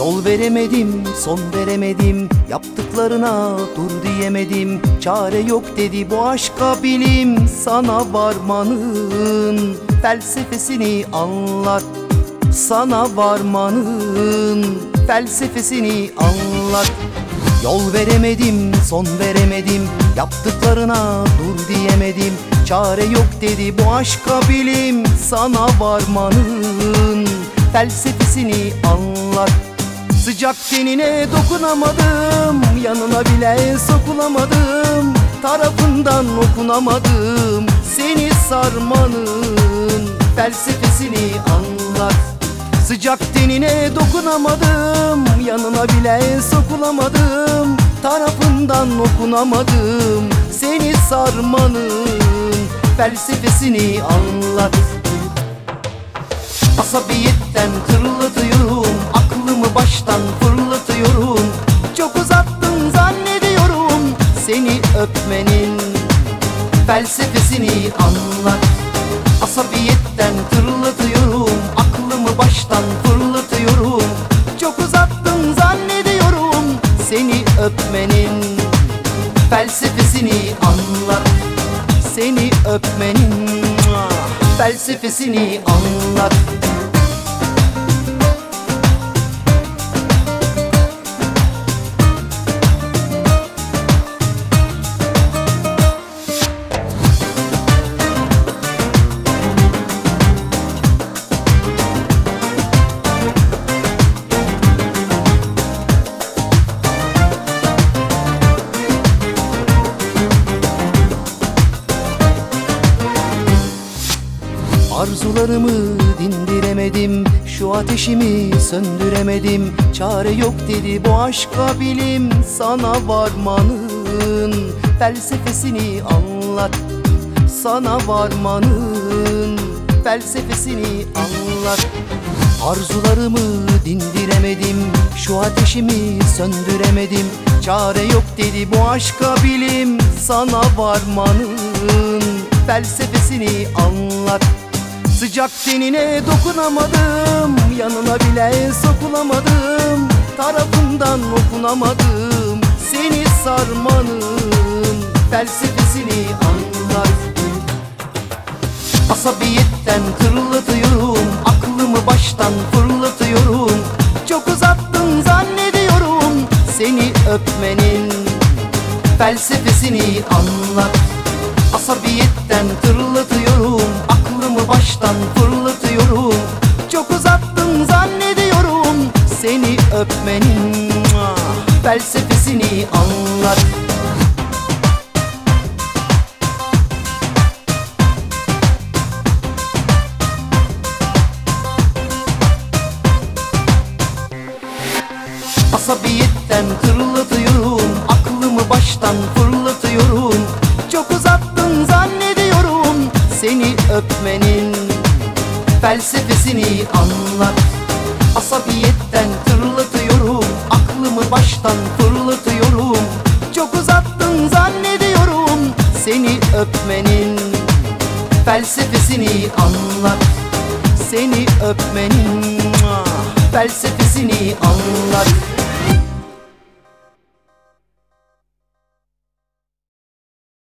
Yol veremedim, son veremedim, yaptıklarına dur diyemedim. Çare yok dedi bu aşka bilim, sana varmanın felsefesini anlat. Sana varmanın felsefesini anlat. Yol veremedim, son veremedim, yaptıklarına dur diyemedim. Çare yok dedi bu aşka bilim, sana varmanın felsefesini anlat. Sıcak tenine dokunamadım, yanına bile sokulamadım, tarafından okunamadım. Seni sarmanın felsefesini anlat. Sıcak tenine dokunamadım, yanına bile sokulamadım, tarafından okunamadım. Seni sarmanın felsefesini anlat. Asabiyetten tırlatıyorum, aklımı baştan fırlatıyorum. Çok uzattın zannediyorum, seni öpmenin felsefesini anlat. Asabiyetten tırlatıyorum, aklımı baştan fırlatıyorum. Çok uzattın zannediyorum, seni öpmenin felsefesini anlat. Seni öpmenin felsefesini anlat. Arzularımı dindiremedim, şu ateşimi söndüremedim. Çare yok dedi bu aşka bilim, sana varmanın felsefesini anlat. Sana varmanın felsefesini anlat. Arzularımı dindiremedim, şu ateşimi söndüremedim. Çare yok dedi bu aşka bilim, sana varmanın felsefesini anlat. Sıcak tenine dokunamadım, yanına bile sokulamadım, tarafından okunamadım. Seni sarmanın felsefesini anlat. Asabiyetten tırlatıyorum, aklımı baştan fırlatıyorum. Çok uzattın zannediyorum, seni öpmenin felsefesini anlat. Asabiyetten tırlatıyorum, aklımı baştan fırlatıyorum. Çok uzattın zannediyorum, seni öpmenin felsefesini anlat. Asabiyetten tırlatıyorum, aklımı baştan fırlatıyorum. Çok uzattın zannediyorum, seni öpmenin felsefesini anlat. Asabiyetten tırlatıyorum, aklımı baştan fırlatıyorum. Çok uzattın zannediyorum, seni öpmenin felsefesini anlat. Seni öpmenin felsefesini anlat.